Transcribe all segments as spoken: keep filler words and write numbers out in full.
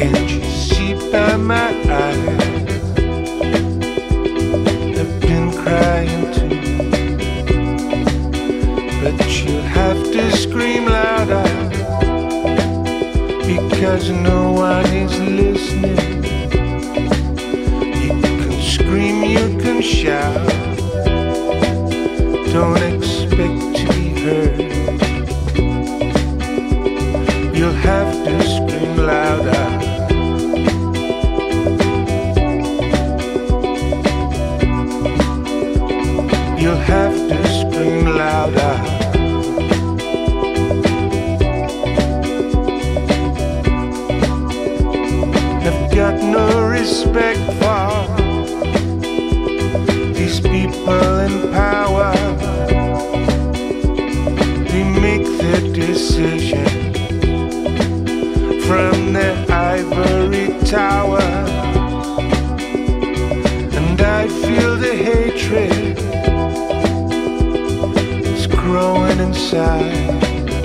Can't you see by my eyes? I've been crying too, but you have to scream louder, because no one is listening. You can scream, you can shout, don't expect to be heard. You'll have to scream louder. You'll have to scream louder. I've got no respect for these people in power. They make their decision from their ivory tower, and I feel the hatred is growing inside,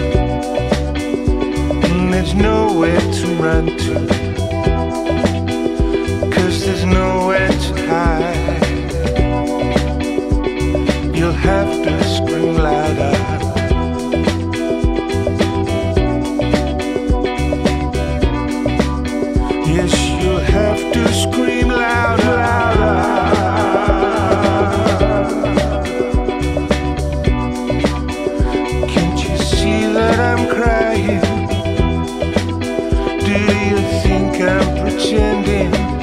and there's nowhere to run to, 'cause there's nowhere to hide. You'll have to scream louder. Yes, you'll have to scream louder, louder. Can't you see that I'm crying? Do you think I'm pretending?